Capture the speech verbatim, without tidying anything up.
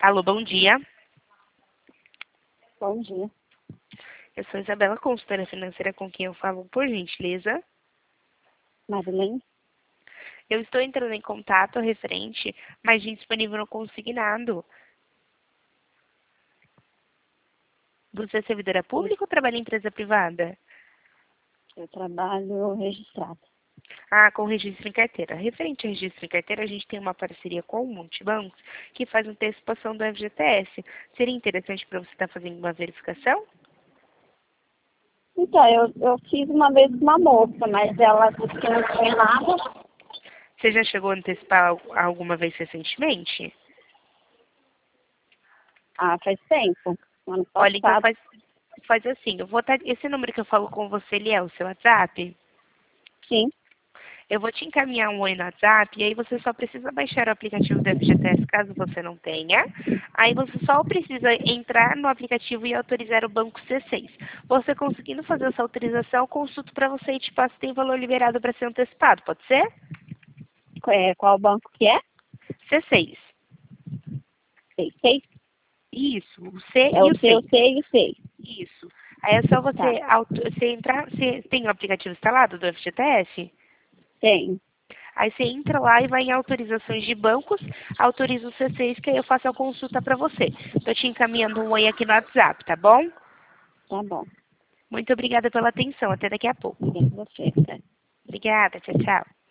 Alô, bom dia. Bom dia. Eu sou Isabela, consultora financeira, com quem eu falo, por gentileza. Marilene? Eu estou entrando em contato referente, mas disponível no consignado. Você é servidora pública ou trabalha em empresa privada? Eu trabalho registrado. Ah, com registro em carteira. Referente a registro em carteira, a gente tem uma parceria com o Multibancos que faz antecipação do F G T S. Seria interessante para você estar fazendo uma verificação? Então, eu, eu fiz uma vez uma moça, mas ela disse que não tinha nada. Você já chegou a antecipar al- alguma vez recentemente? Ah, faz tempo. Ano Olha, então passado. faz, faz assim, eu vou estar, esse número que eu falo com você, ele é o seu WhatsApp? Sim. Eu vou te encaminhar um oi no WhatsApp e aí você só precisa baixar o aplicativo do F G T S caso você não tenha. Aí você só precisa entrar no aplicativo e autorizar o banco C seis. Você conseguindo fazer essa autorização, eu consulto para você e te passo se tem valor liberado para ser antecipado, pode ser? É, qual banco que é? C seis. Sei, sei. Isso, o C É e o o seu, seis. sei e sei. Isso. Aí é só Tá. você, auto- você entrar, você tem o aplicativo instalado do F G T S? Tem. Aí você entra lá e vai em autorizações de bancos, autoriza o C seis, que aí eu faço a consulta para você. Estou te encaminhando um oi aqui no WhatsApp, tá bom? Tá bom. Muito obrigada pela atenção. Até daqui a pouco. Obrigada a você. Tá? Obrigada. Tchau, tchau.